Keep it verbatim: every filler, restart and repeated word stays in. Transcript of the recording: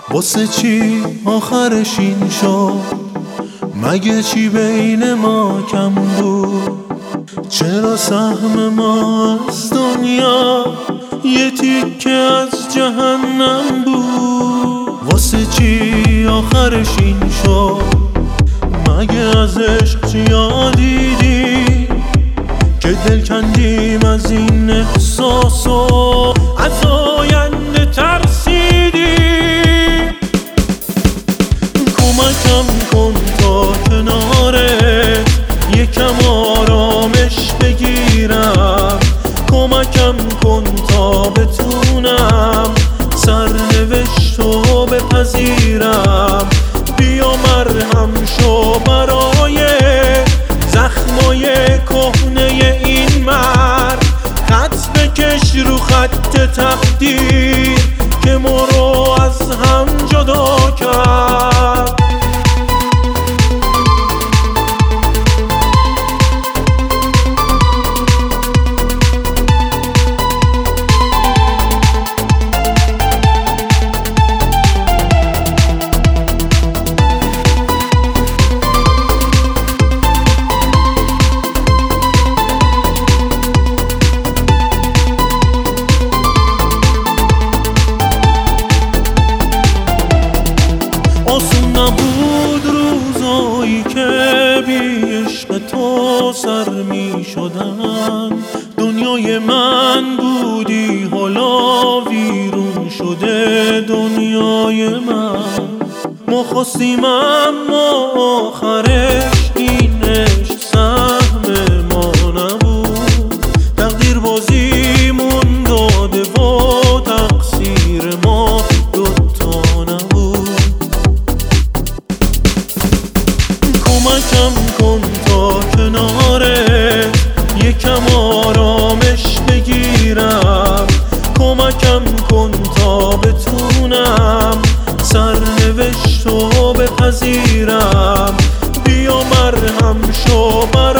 واسه چی آخرش این شد؟ مگه چی بین ما کم بود؟ چرا سهم ما از دنیا یه تیکه از جهنم بود؟ واسه چی آخرش این شد؟ مگه از عشق چیا دیدی که دل کندیم از این احساس و از آینده ترسیدی؟ کمکم کن تا کنارت یکم آرامش بگیرم، کمکم کن تا بتونم سرنوشتو بپذیرم. بیا مرهم شو برای زخمای کهنه این مرد، خط بکش رو خط تقدیر که ما رو از هم جدا کرد. آسون نبود روزایی که بی عشق تو سر می شدن، دنیای من بودی حالا ویرون شده دنیای من. ما خواستیم اما آخرش این عشق سهم ما نبود، تقدیر بازیمون داده و تقصیر ما دوتا نبود. کمکم کن تا کنارت یکم آرامش بگیرم، کمکم کن تا بتونم سرنوشتو بپذیرم. بیا مرهم شو برای